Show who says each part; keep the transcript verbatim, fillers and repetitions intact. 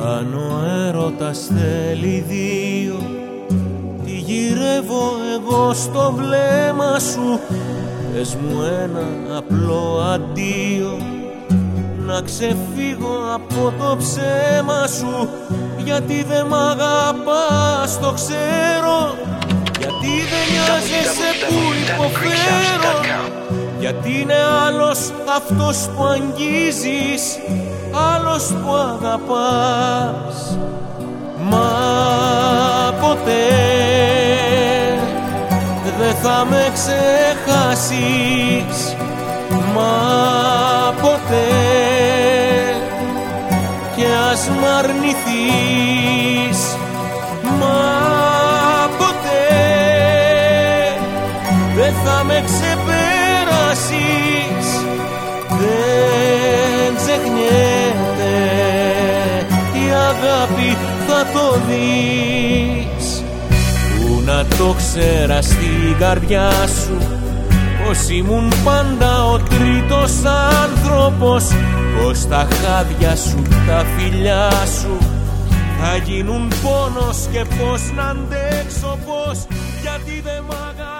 Speaker 1: Αν ο έρωτας θέλει δύο, τι γυρεύω εγώ στο βλέμμα σου. Πες μου ένα απλό αντίο, να ξεφύγω από το ψέμα σου. Γιατί δεν μ' αγαπάς το ξέρω, γιατί δεν νοιάζεσαι που υποφέρω. Γιατί είναι άλλος αυτός που αγγίζεις, άλλος που αγαπάς. Μα ποτέ δεν θα με ξεχάσεις. Μα ποτέ κι ας μ' αρνηθείς. Μα ποτέ δεν θα με ξεπεράσεις. Δεν ξεχνιέται η αγάπη, θα το δεις. Πού να το ξέρα στην καρδιά σου πως ήμουν πάντα ο τρίτος άνθρωπος. Πως τα χάδια σου, τα φιλιά σου θα γίνουν πόνος και πως να αντέξω, πως γιατί δεν μ' αγαπάς.